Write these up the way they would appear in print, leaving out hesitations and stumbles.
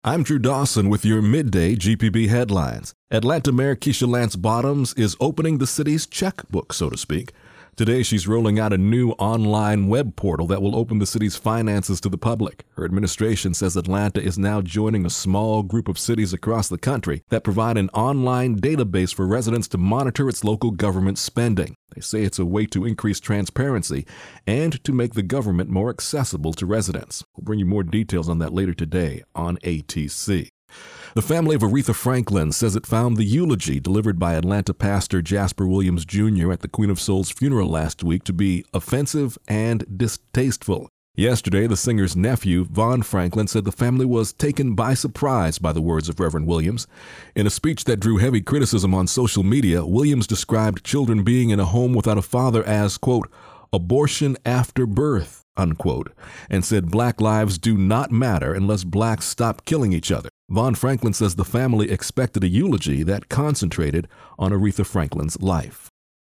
I'm Drew Dawson with your midday GPB headlines. Atlanta Mayor Keisha Lance Bottoms is opening the city's checkbook, so to speak. Today, she's rolling out a new online web portal that will open the city's finances to the public. Her administration says Atlanta is now joining a small group of cities across the country that provide an online database for residents to monitor its local government spending. They say it's a way to increase transparency and to make the government more accessible to residents. We'll bring you more details on that later today on ATC. The family of Aretha Franklin says it found the eulogy delivered by Atlanta pastor Jasper Williams Jr. at the Queen of Soul's funeral last week to be offensive and distasteful. Yesterday, the singer's nephew, Vaughn Franklin, said the family was taken by surprise by the words of Reverend Williams. In a speech that drew heavy criticism on social media, Williams described children being in a home without a father as, quote, abortion after birth, unquote, and said black lives do not matter unless blacks stop killing each other. Vaughn Franklin says the family expected a eulogy that concentrated on Aretha Franklin's life.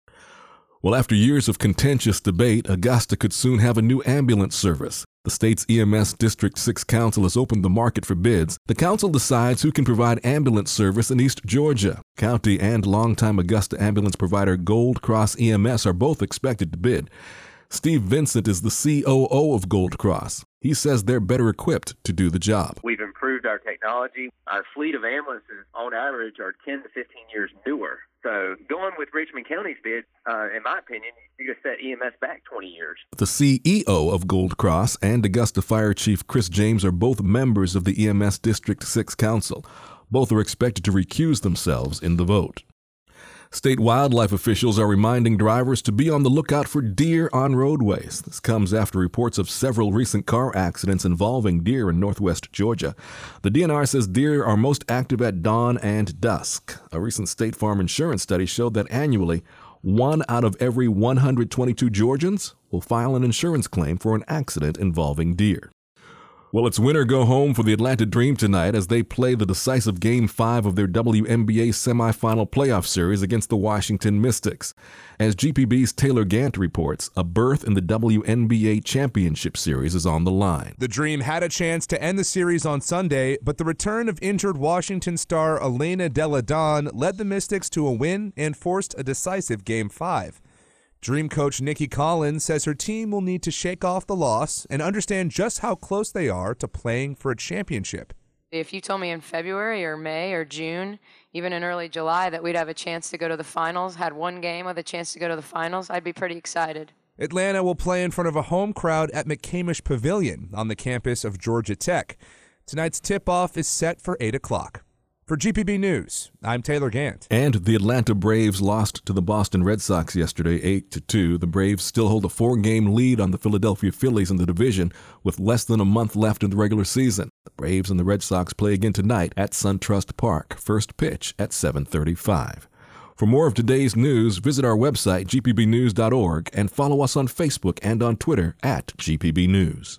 Well, after years of contentious debate, Augusta could soon have a new ambulance service. The state's EMS District 6 Council has opened the market for bids. The council decides who can provide ambulance service in East Georgia. County and longtime Augusta ambulance provider Gold Cross EMS are both expected to bid. Steve Vincent is the COO of Gold Cross. He says they're better equipped to do the job. We've improved our technology. Our fleet of ambulances, on average, are 10 to 15 years newer. So going with Richmond County's bid, in my opinion, you just set EMS back 20 years. The CEO of Gold Cross and Augusta Fire Chief Chris James are both members of the EMS District 6 Council. Both are expected to recuse themselves in the vote. State wildlife officials are reminding drivers to be on the lookout for deer on roadways. This comes after reports of several recent car accidents involving deer in northwest Georgia. The DNR says deer are most active at dawn and dusk. A recent State Farm insurance study showed that annually, 1 out of every 122 Georgians will file an insurance claim for an accident involving deer. Well, it's win or go home for the Atlanta Dream tonight as they play the decisive Game 5 of their WNBA semifinal playoff series against the Washington Mystics. As GPB's Taylor Gant reports, a berth in the WNBA Championship Series is on the line. The Dream had a chance to end the series on Sunday, but the return of injured Washington star Elena Delle Donne led the Mystics to a win and forced a decisive Game 5. Dream coach Nikki Collins says her team will need to shake off the loss and understand just how close they are to playing for a championship. If you told me in February or May or June, even in early July, that we'd have a chance to go to the finals, had one game with a chance to go to the finals, I'd be pretty excited. Atlanta will play in front of a home crowd at McCamish Pavilion on the campus of Georgia Tech. Tonight's tip-off is set for 8 o'clock. For GPB News, I'm Taylor Gant. And the Atlanta Braves lost to the Boston Red Sox yesterday, 8-2. The Braves still hold a 4-game lead on the Philadelphia Phillies in the division with less than a month left in the regular season. The Braves and the Red Sox play again tonight at SunTrust Park. First pitch at 7:35. For more of today's news, visit our website, gpbnews.org, and follow us on Facebook and on Twitter at GPB News.